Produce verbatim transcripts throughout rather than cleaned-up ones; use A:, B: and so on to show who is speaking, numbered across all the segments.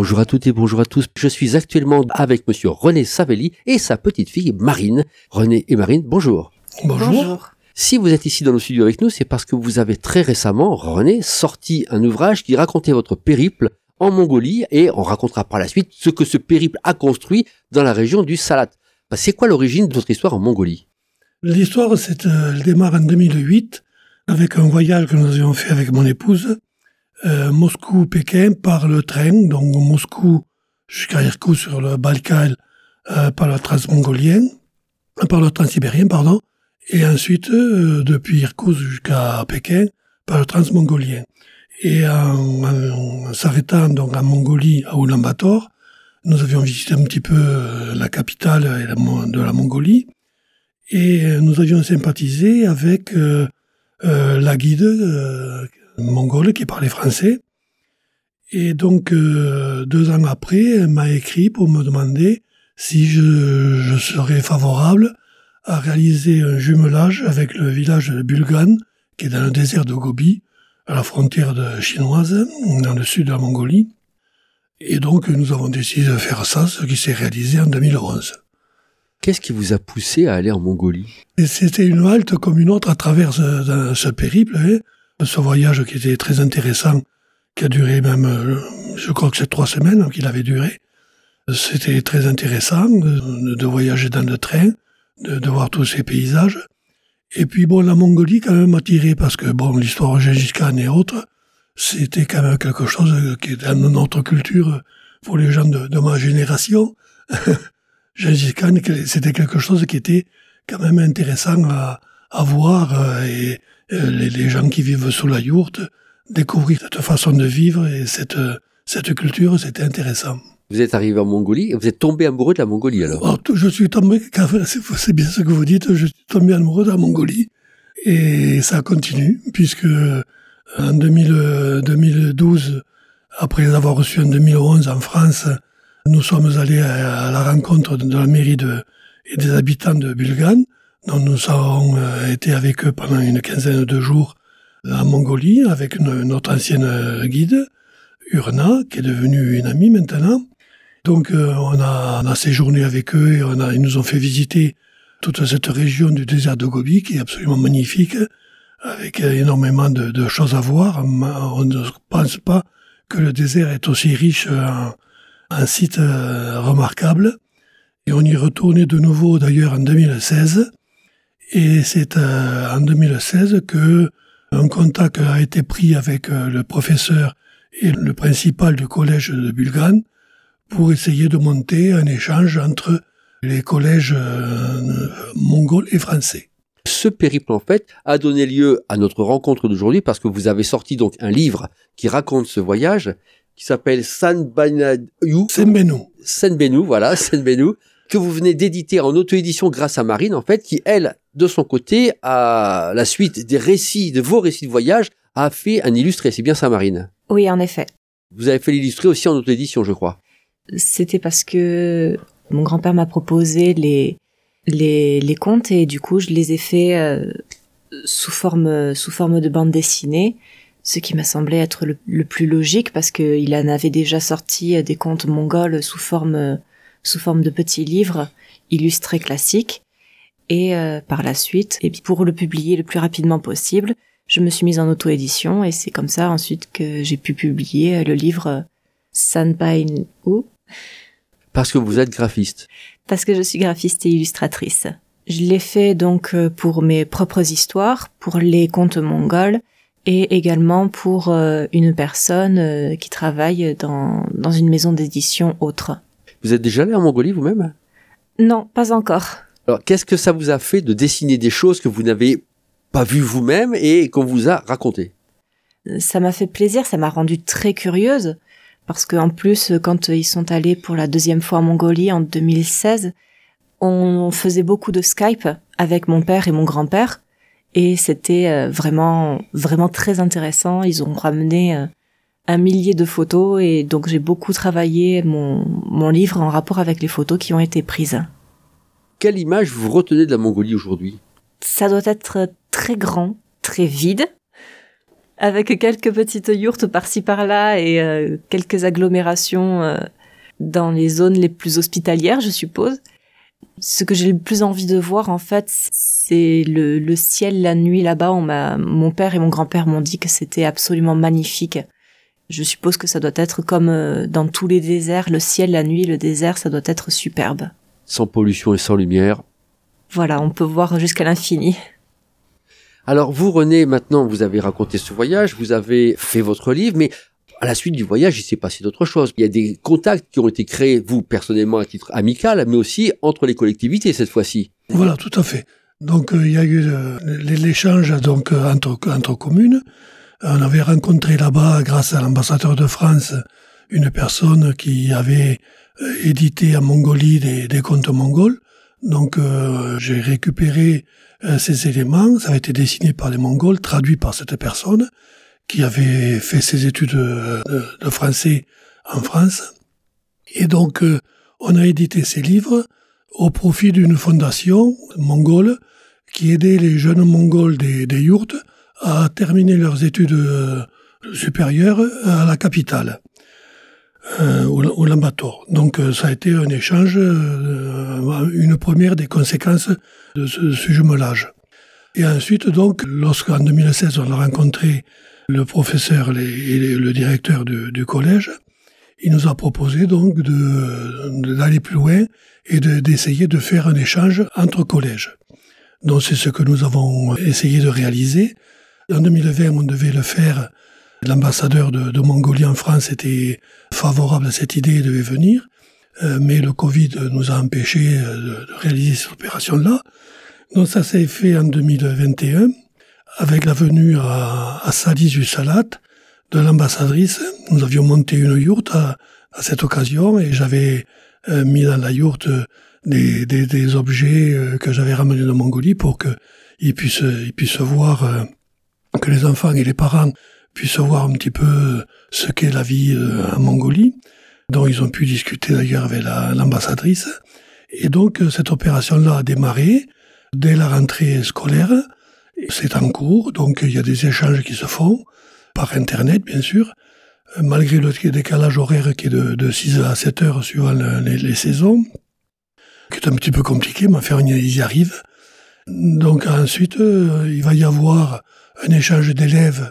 A: Bonjour à toutes et bonjour à tous. Je suis actuellement avec monsieur René Savelli et sa petite fille Marine. René et Marine, bonjour.
B: Bonjour. Bonjour.
A: Si vous êtes ici dans nos studios avec nous, c'est parce que vous avez très récemment, René, sorti un ouvrage qui racontait votre périple en Mongolie et on racontera par la suite ce que ce périple a construit dans la région du Salat. Bah, c'est quoi l'origine de votre histoire en Mongolie?
B: L'histoire, c'est, euh, elle démarre en deux mille huit avec un voyage que nous avions fait avec mon épouse, euh, Moscou-Pékin par le train, donc Moscou jusqu'à Irkoutsk sur le Baïkal euh, par le transmongolien, euh, par le transsibérien, pardon, et ensuite euh, depuis Irkoutsk jusqu'à Pékin par le transmongolien. Et en, en, en s'arrêtant donc en Mongolie à Ulaanbaatar, nous avions visité un petit peu euh, la capitale et la, de la Mongolie et euh, nous avions sympathisé avec euh, euh, la guide euh, mongole qui parlait français. Et donc euh, deux ans après, elle m'a écrit pour me demander si je, je serais favorable à réaliser un jumelage avec le village de Bulgan, qui est dans le désert de Gobi, à la frontière de chinoise, dans le sud de la Mongolie. Et donc, nous avons décidé de faire ça, ce qui s'est réalisé en deux mille onze.
A: Qu'est-ce qui vous a poussé à aller en Mongolie?
B: Et c'était une halte comme une autre à travers ce, ce périple, hein, ce voyage qui était très intéressant, qui a duré même, je crois que c'est trois semaines qu'il avait duré. C'était très intéressant de, de voyager dans le train, de, de voir tous ces paysages. Et puis bon, la Mongolie quand même attiré parce que bon, l'histoire de Gengis Khan et autres, c'était quand même quelque chose qui est dans notre culture pour les gens de, de ma génération. Gengis Khan, c'était quelque chose qui était quand même intéressant à, à voir et les, les gens qui vivent sous la yourte découvrir cette façon de vivre et cette, cette culture, c'était intéressant.
A: Vous êtes arrivé en Mongolie et vous êtes tombé amoureux de la Mongolie alors?
B: Alors, je suis tombé, c'est bien ce que vous dites, je suis tombé amoureux de la Mongolie et ça continue puisque en deux mille douze, après avoir reçu en deux mille onze en France, nous sommes allés à la rencontre de la mairie de, et des habitants de Bulgan, dont nous avons été avec eux pendant une quinzaine de jours en Mongolie avec une, notre ancienne guide, Urna, qui est devenue une amie maintenant. Donc euh, on, a, on a séjourné avec eux et on a, ils nous ont fait visiter toute cette région du désert de Gobi qui est absolument magnifique, avec énormément de, de choses à voir. On ne pense pas que le désert est aussi riche en, en sites euh, remarquables. Et on y retournait de nouveau d'ailleurs en deux mille seize. Et c'est euh, en deux mille seize que un contact a été pris avec euh, le professeur et le principal du collège de Bulgan pour essayer de monter un échange entre les collèges euh, mongols et français.
A: Ce périple, en fait, a donné lieu à notre rencontre d'aujourd'hui parce que vous avez sorti donc un livre qui raconte ce voyage qui s'appelle Senbenu.
B: Senbenu.
A: Senbenu, voilà, Senbenu, que vous venez d'éditer en auto-édition grâce à Marine, en fait, qui, elle, de son côté, à la suite des récits, de vos récits de voyage, a fait un illustré. C'est bien ça, Marine?
C: Oui, en effet.
A: Vous avez fait l'illustré aussi en auto-édition, je crois.
C: C'était parce que mon grand-père m'a proposé les, les, les contes et du coup, je les ai faits euh, sous forme, sous forme de bande dessinée, ce qui m'a semblé être le, le plus logique parce qu'il en avait déjà sorti des contes mongols sous forme, sous forme de petits livres illustrés classiques. Et euh, par la suite, et puis pour le publier le plus rapidement possible, je me suis mise en auto-édition et c'est comme ça ensuite que j'ai pu publier le livre Senbenu.
A: Parce que vous êtes graphiste.
C: Parce que je suis graphiste et illustratrice. Je l'ai fait donc pour mes propres histoires, pour les contes mongols et également pour euh, une personne euh, qui travaille dans, dans une maison d'édition autre.
A: Vous êtes déjà allé en Mongolie vous-même?
C: Non, pas encore.
A: Alors, qu'est-ce que ça vous a fait de dessiner des choses que vous n'avez pas vues vous-même et qu'on vous a racontées?
C: Ça m'a fait plaisir, ça m'a rendue très curieuse. Parce qu'en plus, quand ils sont allés pour la deuxième fois en Mongolie en deux mille seize, on faisait beaucoup de Skype avec mon père et mon grand-père. Et c'était vraiment, vraiment très intéressant. Ils ont ramené un millier de photos et donc j'ai beaucoup travaillé mon, mon livre en rapport avec les photos qui ont été prises.
A: Quelle image vous retenez de la Mongolie aujourd'hui?
C: Ça doit être très grand, très vide. avec quelques petites yourtes par-ci par-là et euh, quelques agglomérations euh, dans les zones les plus hospitalières, je suppose. Ce que j'ai le plus envie de voir, en fait, c'est le, le ciel la nuit là-bas. On m'a, mon père et mon grand-père m'ont dit que c'était absolument magnifique. Je suppose que ça doit être comme euh, dans tous les déserts, le ciel la nuit, le désert, ça doit être superbe.
A: Sans pollution et sans lumière.
C: Voilà, on peut voir jusqu'à l'infini.
A: Alors vous, René, maintenant, vous avez raconté ce voyage, vous avez fait votre livre, mais à la suite du voyage, il s'est passé d'autres choses. Il y a des contacts qui ont été créés, vous, personnellement, à titre amical, mais aussi entre les collectivités, cette fois-ci.
B: Voilà, tout à fait. Donc, euh, il y a eu euh, l'échange donc, entre, entre communes. On avait rencontré là-bas, grâce à l'ambassadeur de France, une personne qui avait euh, édité en Mongolie des, des contes mongols. Donc, euh, j'ai récupéré euh, ces éléments. Ça a été dessiné par les Mongols, traduit par cette personne, qui avait fait ses études de, de français en France. Et donc, euh, on a édité ces livres au profit d'une fondation mongole qui aidait les jeunes Mongols des, des yourtes à terminer leurs études euh, supérieures à la capitale, euh, au Ulaanbaatar. Donc, euh, ça a été un échange, euh, une première des conséquences de ce, ce jumelage. Et ensuite, donc, lorsqu'en deux mille seize, on a rencontré le professeur et le directeur du, du collège, il nous a proposé donc de, de, d'aller plus loin et de, d'essayer de faire un échange entre collèges. Donc c'est ce que nous avons essayé de réaliser. En deux mille vingt, on devait le faire. L'ambassadeur de, de Mongolie en France était favorable à cette idée et devait venir. Euh, mais le Covid nous a empêchés de, de réaliser cette opération-là. Donc ça s'est fait en deux mille vingt et un. Avec la venue à, à Salis du Salat de l'ambassadrice. Nous avions monté une yourte à, à cette occasion et j'avais euh, mis dans la yourte des, des, des objets euh, que j'avais ramenés de Mongolie pour qu'ils puissent, ils puissent voir, euh, que les enfants et les parents puissent voir un petit peu ce qu'est la vie euh, en Mongolie, dont ils ont pu discuter d'ailleurs avec la, l'ambassadrice. Et donc cette opération-là a démarré dès la rentrée scolaire. C'est en cours, donc il y a des échanges qui se font, par Internet bien sûr, malgré le décalage horaire qui est de, de six à sept heures suivant le, les, les saisons, qui est un petit peu compliqué, mais enfin ils y arrivent. Donc ensuite, euh, il va y avoir un échange d'élèves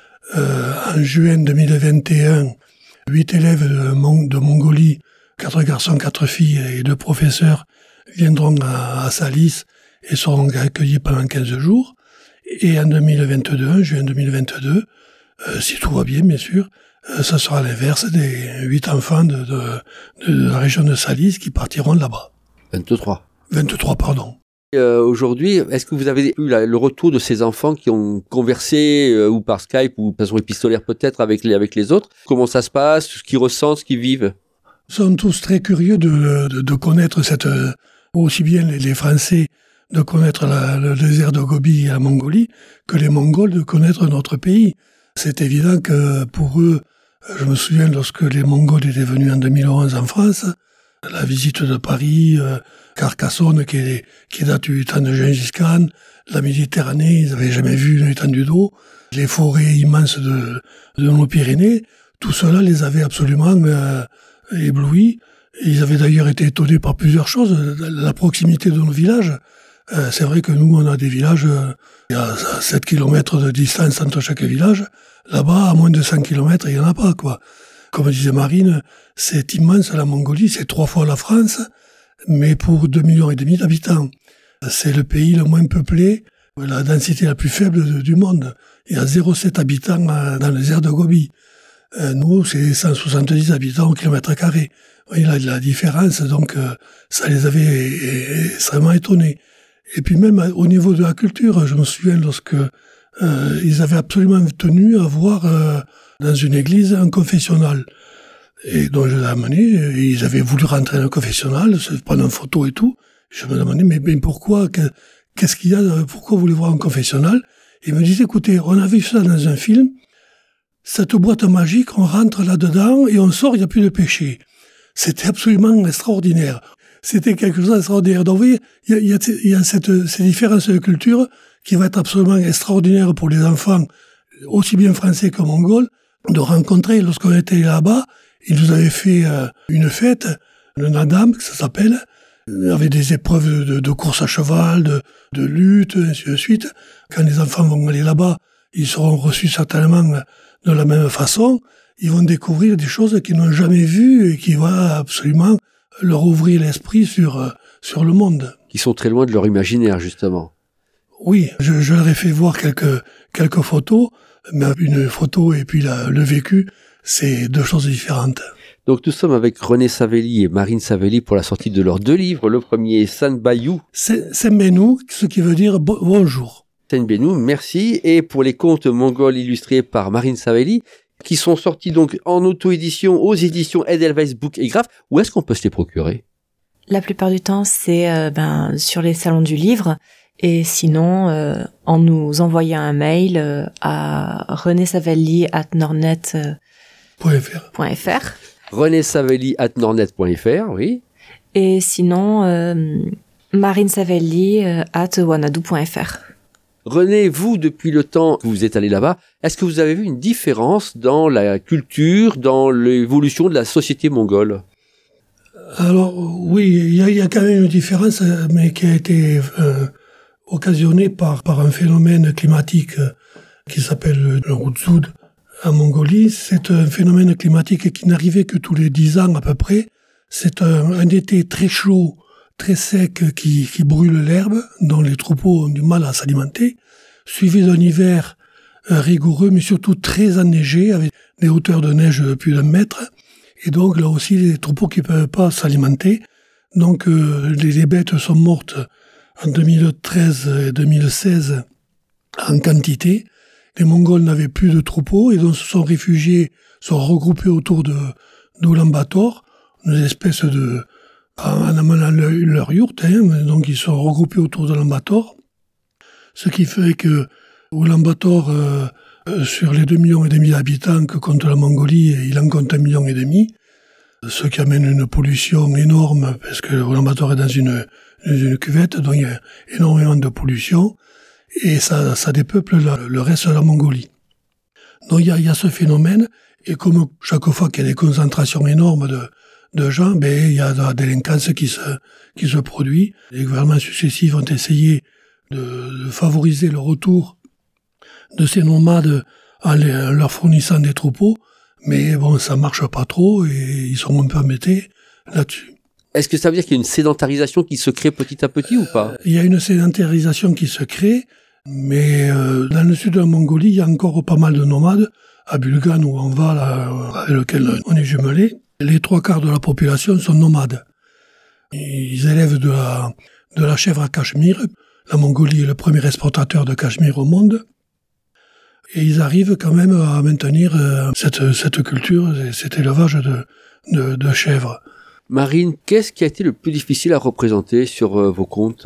B: euh, en juin deux mille vingt et un, huit élèves de, Mon- de Mongolie, quatre garçons, quatre filles et deux professeurs viendront à, à Salis et seront accueillis pendant quinze jours. Et en deux mille vingt-deux, en juin deux mille vingt-deux, euh, si tout va bien, bien sûr, euh, ça sera l'inverse des huit enfants de, de, de la région de Salis qui partiront là-bas.
A: vingt-trois.
B: vingt-trois, pardon.
A: Euh, aujourd'hui, est-ce que vous avez eu la, le retour de ces enfants qui ont conversé, euh, ou par Skype, ou par épistolaire peut-être, avec les, avec les autres? Comment ça se passe? Ce qu'ils ressentent, ce qu'ils vivent?
B: Ils sont tous très curieux de, de, de connaître cette, aussi bien les, les Français, de connaître la, le désert de Gobi et la Mongolie, que les Mongols de connaître notre pays. C'est évident que pour eux, je me souviens lorsque les Mongols étaient venus en deux mille onze en France, la visite de Paris, euh, Carcassonne qui, est, qui date du temps de Gengis Khan, la Méditerranée, ils n'avaient jamais vu une étendue d'eau, les forêts immenses de, de nos Pyrénées, tout cela les avait absolument euh, éblouis. Ils avaient d'ailleurs été étonnés par plusieurs choses, la proximité de nos villages. Euh, c'est vrai que nous, on a des villages, euh, il y a sept kilomètres de distance entre chaque village. Là-bas, à moins de cent kilomètres, il n'y en a pas, quoi. Comme disait Marine, c'est immense la Mongolie, c'est trois fois la France, mais pour deux millions et demi d'habitants. C'est le pays le moins peuplé, la densité la plus faible de, du monde. Il y a zéro virgule sept habitants dans le désert de Gobi. Euh, nous, c'est cent soixante-dix habitants au kilomètre carré. Il y a la différence, donc euh, ça les avait extrêmement étonnés. Et puis même au niveau de la culture, je me souviens lorsque euh, ils avaient absolument tenu à voir euh, dans une église un confessionnal. Et donc je l'ai amené, ils avaient voulu rentrer dans le confessionnal, se prendre une photo et tout. Je me demandais, mais, mais pourquoi, qu'est-ce qu'il y a, pourquoi vous voulez voir un confessionnal? Et ils me disaient, écoutez, on a vu ça dans un film, cette boîte magique, on rentre là-dedans et on sort, il n'y a plus de péché. C'était absolument extraordinaire. C'était quelque chose d'extraordinaire. Donc vous voyez, il y a, il y a, il y a cette, ces différences de culture qui va être absolument extraordinaire pour les enfants aussi bien français que mongol, de rencontrer. Lorsqu'on était là-bas, ils nous avaient fait euh, une fête, le Nadam, que ça s'appelle, avec des épreuves de, de course à cheval, de, de lutte, ainsi de suite. Quand les enfants vont aller là-bas, ils seront reçus certainement de la même façon. Ils vont découvrir des choses qu'ils n'ont jamais vues et qui vont absolument leur ouvrir l'esprit sur, sur le monde.
A: Qui sont très loin de leur imaginaire, justement.
B: Oui, je, je leur ai fait voir quelques, quelques photos, mais une photo et puis la, le vécu, c'est deux choses différentes.
A: Donc nous sommes avec René Savelli et Marine Savelli pour la sortie de leurs deux livres. Le premier est San Bayou.
B: Sembenou, ce qui veut dire bo- bonjour.
A: Sembenou, merci. Et pour les contes mongols illustrés par Marine Savelli, qui sont sortis donc en auto-édition aux éditions Edelweiss Book et Graph. Où est-ce qu'on peut se les procurer?
C: La plupart du temps, c'est euh, ben, sur les salons du livre. Et sinon, euh, en nous envoyant un mail euh, à renésavelli arobase nornet point f r.
A: renésavelli arobase nornet point f r, oui.
C: Et sinon, euh, marinesavelli arobase wanadoo point f r.
A: René, vous, depuis le temps que vous êtes allé là-bas, est-ce que vous avez vu une différence dans la culture, dans l'évolution de la société mongole?
B: Alors, oui, il y, y a quand même une différence, mais qui a été euh, occasionnée par, par un phénomène climatique euh, qui s'appelle le Rutsoud en Mongolie. C'est un phénomène climatique qui n'arrivait que tous les dix ans à peu près. C'est un, un été très chaud, très sec, qui, qui brûle l'herbe, dont les troupeaux ont du mal à s'alimenter, suivi d'un hiver euh, rigoureux, mais surtout très enneigé, avec des hauteurs de neige de plus d'un mètre. Et donc, là aussi, les troupeaux qui ne peuvent pas s'alimenter. Donc, euh, les, les bêtes sont mortes en deux mille treize et deux mille seize en quantité. Les Mongols n'avaient plus de troupeaux et donc se sont réfugiés, sont regroupés autour de d'Oulan-Bator, une espèce de... en amenant leur, leur yourte, hein, donc ils sont regroupés autour d'Oulan-Bator. Ce qui fait que Oulan-Bator... Euh, Euh, sur les deux millions et demi d'habitants que compte la Mongolie, il en compte un million et demi, ce qui amène une pollution énorme, parce que Oulan-Bator est dans une, une cuvette, donc il y a énormément de pollution, et ça, ça dépeuple la, le reste de la Mongolie. Donc il y a, il y a ce phénomène, et comme chaque fois qu'il y a des concentrations énormes de, de gens, ben, il y a de la délinquance qui se, qui se produit. Les gouvernements successifs ont essayé de, de favoriser le retour de ces nomades en, les, en leur fournissant des troupeaux, mais bon, ça marche pas trop et ils sont un peu embêtés là-dessus.
A: Est-ce que ça veut dire qu'il y a une sédentarisation qui se crée petit à petit ou pas?
B: Il y a une sédentarisation qui se crée, mais euh, dans le sud de la Mongolie, il y a encore pas mal de nomades. À Bulgan, où on va, là, avec lequel on est jumelé, les trois quarts de la population sont nomades. Ils élèvent de la, de la chèvre à Cachemire. La Mongolie est le premier exportateur de cachemire au monde. Et ils arrivent quand même à maintenir euh, cette, cette culture, cet élevage de, de, de chèvres.
A: Marine, qu'est-ce qui a été le plus difficile à représenter sur euh, vos contes?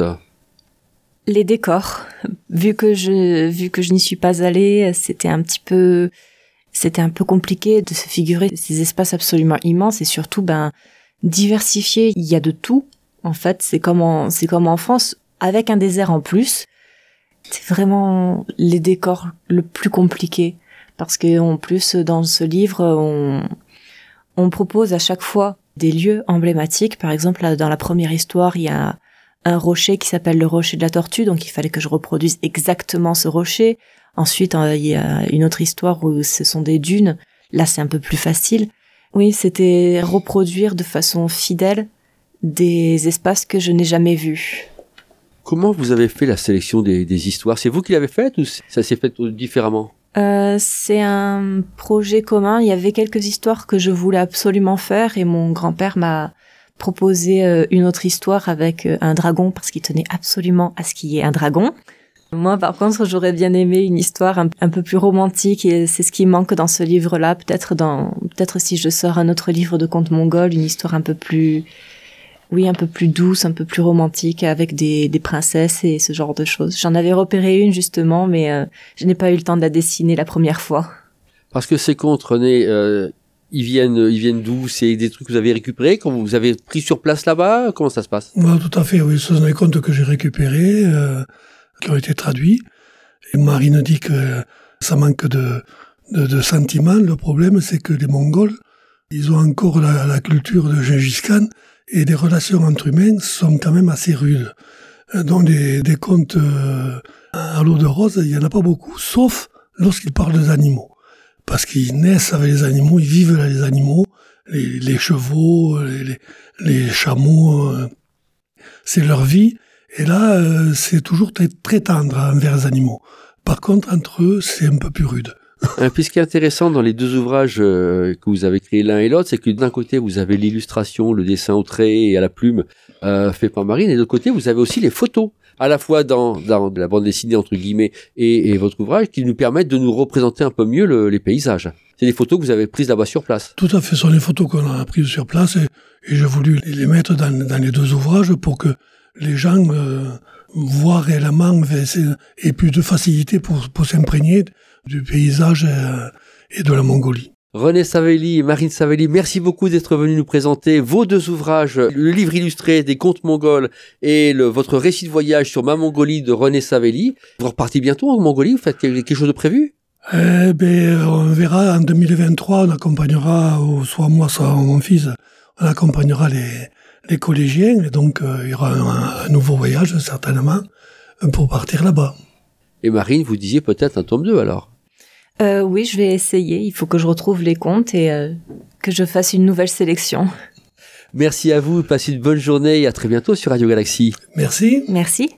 C: Les décors. Vu que je, vu que je n'y suis pas allée, c'était un petit peu, c'était un peu compliqué de se figurer ces espaces absolument immenses et surtout, ben, diversifiés. Il y a de tout. En fait, c'est comme en, c'est comme en France, avec un désert en plus. C'est vraiment les décors le plus compliqué. Parce que, en plus, dans ce livre, on, on propose à chaque fois des lieux emblématiques. Par exemple, là, dans la première histoire, il y a un rocher qui s'appelle le rocher de la tortue, donc il fallait que je reproduise exactement ce rocher. Ensuite, il y a une autre histoire où ce sont des dunes. Là, c'est un peu plus facile. Oui, c'était reproduire de façon fidèle des espaces que je n'ai jamais vus.
A: Comment vous avez fait la sélection des, des histoires? C'est vous qui l'avez faite ou ça s'est fait différemment?
C: Euh, c'est un projet commun. Il y avait quelques histoires que je voulais absolument faire et mon grand-père m'a proposé euh, une autre histoire avec euh, un dragon parce qu'il tenait absolument à ce qu'il y ait un dragon. Moi, par contre, j'aurais bien aimé une histoire un, un peu plus romantique et c'est ce qui manque dans ce livre-là. Peut-être dans, peut-être si je sors un autre livre de contes mongols, une histoire un peu plus, oui, un peu plus douce, un peu plus romantique avec des, des princesses et ce genre de choses. J'en avais repéré une justement, mais euh, je n'ai pas eu le temps de la dessiner la première fois.
A: Parce que ces contes, René, euh, ils viennent, ils viennent d'où? C'est des trucs que vous avez récupérés, quand vous avez pris sur place là-bas? Comment ça se passe?
B: Ouais, tout à fait, oui. Ce sont des contes que j'ai récupérés, euh, qui ont été traduits. Et Marine dit que ça manque de, de, de sentiments. Le problème, c'est que les Mongols, ils ont encore la, la culture de Gengis Khan et les relations entre humains sont quand même assez rudes. Dans des, des contes euh, à l'eau de rose, il n'y en a pas beaucoup, sauf lorsqu'ils parlent des animaux. Parce qu'ils naissent avec les animaux, ils vivent avec les animaux, les, les chevaux, les, les, les chameaux, euh, c'est leur vie. Et là, euh, c'est toujours très, très tendre envers les animaux. Par contre, entre eux, c'est un peu plus rude.
A: Puis ce qui est intéressant dans les deux ouvrages euh, que vous avez créés l'un et l'autre, c'est que d'un côté, vous avez l'illustration, le dessin au trait et à la plume euh, fait par Marine, et de l'autre côté, vous avez aussi les photos, à la fois dans, dans la bande dessinée, entre guillemets, et, et votre ouvrage, qui nous permettent de nous représenter un peu mieux le, les paysages. C'est des photos que vous avez prises là-bas sur place.
B: Tout à fait, ce sont les photos qu'on a prises sur place, et, et j'ai voulu les mettre dans, dans les deux ouvrages pour que les gens euh, voient réellement, et plus de facilité pour, pour s'imprégner du paysage euh, et de la Mongolie.
A: René Savelli et Marine Savelli, merci beaucoup d'être venus nous présenter vos deux ouvrages, le livre illustré des contes mongols et le, votre récit de voyage sur ma Mongolie de René Savelli. Vous repartez bientôt en Mongolie, vous faites quelque chose de prévu?
B: Eh ben, on verra en deux mille vingt-trois, on accompagnera, soit moi, soit mon fils, on accompagnera les, les collégiens, et donc euh, il y aura un, un nouveau voyage, certainement, pour partir là-bas.
A: Et Marine, vous disiez peut-être un tome deux alors?
C: Euh, oui, je vais essayer. Il faut que je retrouve les contes et euh, que je fasse une nouvelle sélection.
A: Merci à vous, passez une bonne journée et à très bientôt sur Radio Galaxie.
B: Merci.
C: Merci.